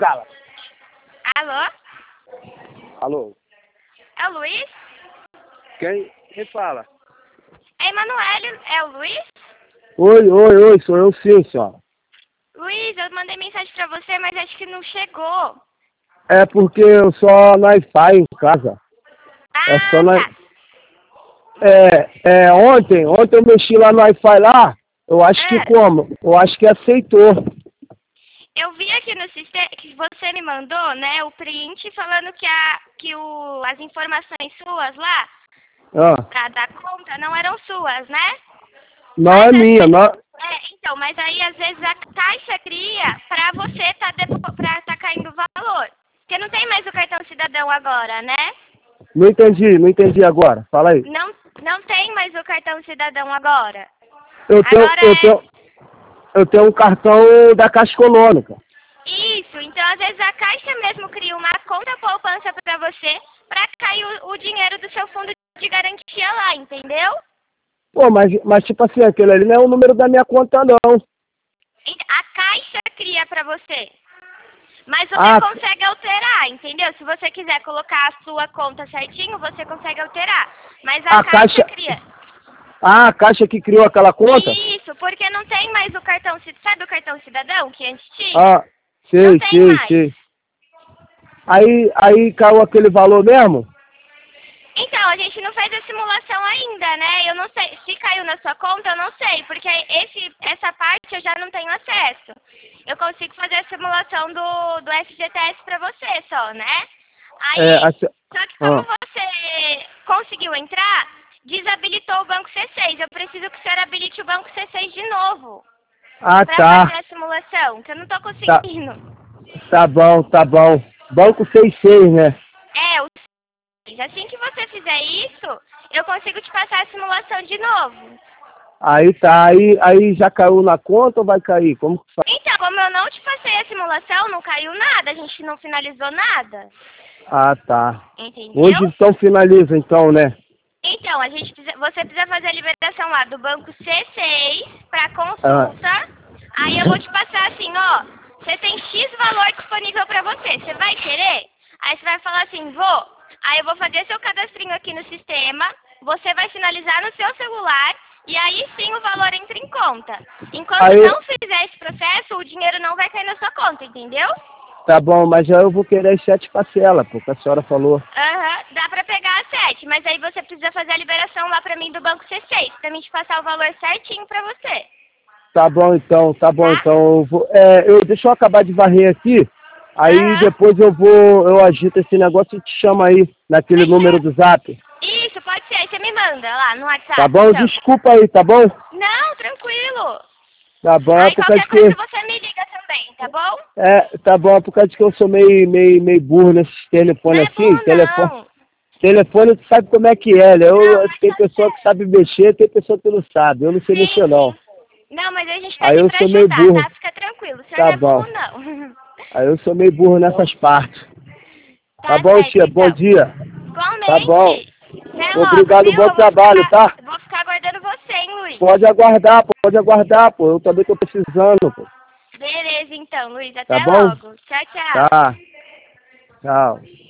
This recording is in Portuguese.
Cala. Alô? Alô? É o Luiz? Quem fala? É Emanuele, é o Luiz? Oi, sou eu sim, senhora. Luiz, eu mandei mensagem pra você, mas acho que não chegou. É porque eu só no Wi-Fi em casa. É só Ah, no... tá. Ontem eu mexi lá no Wi-Fi lá, eu acho que Eu acho que aceitou. Eu vi aqui no sistema que você me mandou, né, o print falando que, as informações suas lá, da conta, não eram suas, né? Não Mas é às minha, vezes, não... então, mas aí às vezes a Caixa cria pra você tá caindo o valor. Porque não tem mais o cartão cidadão agora, né? Não entendi agora. Fala aí. Não tem mais o cartão cidadão agora. Eu tenho um cartão da Caixa Econômica. Isso, então às vezes a Caixa mesmo cria uma conta poupança pra você, pra cair o dinheiro do seu fundo de garantia lá, entendeu? Pô, mas tipo assim, aquele ali não é o número da minha conta, não. A Caixa cria pra você. Mas você consegue alterar, entendeu? Se você quiser colocar a sua conta certinho, você consegue alterar. Mas a Caixa cria. Ah, a Caixa que criou aquela conta? Isso, porque não tem mais o cartão, sabe o cartão cidadão que antes tinha? Ah, não tem mais. sei. Aí caiu aquele valor mesmo? Então, a gente não fez a simulação ainda, né? Eu não sei, se caiu na sua conta, eu não sei, porque essa parte eu já não tenho acesso. Eu consigo fazer a simulação do FGTS pra você só, né? Aí, só que como você conseguiu entrar, desabilitou o banco C6. Eu preciso que o senhor habilite o banco C6 de novo. Pra fazer a simulação, que eu não tô conseguindo. Tá bom. Banco 66, né? Assim que você fizer isso, eu consigo te passar a simulação de novo. Aí tá, aí já caiu na conta ou vai cair? Como que faz? Então, como eu não te passei a simulação, não caiu nada, a gente não finalizou nada. Ah, tá. Entendeu? Hoje então finaliza então, né? Então, você precisa fazer a liberação lá do banco C6 para consulta. Aí eu vou te passar assim, ó, você tem X valor disponível para você, você vai querer? Aí você vai falar assim, vou. Aí eu vou fazer seu cadastrinho aqui no sistema, você vai finalizar no seu celular e aí sim o valor entra em conta. Enquanto não fizer esse processo, o dinheiro não vai cair na sua conta, entendeu? Tá bom, mas já eu vou querer as 7 parcelas, porque a senhora falou. Dá pra pegar as 7, mas aí você precisa fazer a liberação lá pra mim do banco C6, pra mim te passar o valor certinho pra você. Tá bom então. Eu vou, deixa eu acabar de varrer aqui, aí depois eu agito esse negócio e te chamo aí, naquele número do Zap. Isso, pode ser, aí você me manda lá no WhatsApp. Tá bom? Então. Desculpa aí, tá bom? Não, tranquilo. Tá bom, aí qualquer coisa você me liga também, tá bom? Tá bom, por causa que eu sou meio burro nesses telefones assim. Telefone, tu sabe como é que é, né? Tem pessoa que sabe mexer, tem pessoa que não sabe. Eu não sei mexer, não. Não, mas a gente tá aqui pra ajudar, tá? Fica tranquilo, o senhor não é burro, não. Aí eu sou meio burro nessas partes. Tá bom, certo, tia, então. bom dia. Igualmente. Tá bom. Até Obrigado, logo, bom trabalho, tá? Vou ficar aguardando você, hein, Luiz? Pode aguardar, pô. Eu também tô precisando, pô. Beleza, então, Luiz. Até Tá bom? logo. Tchau, tchau. Tá. Tchau.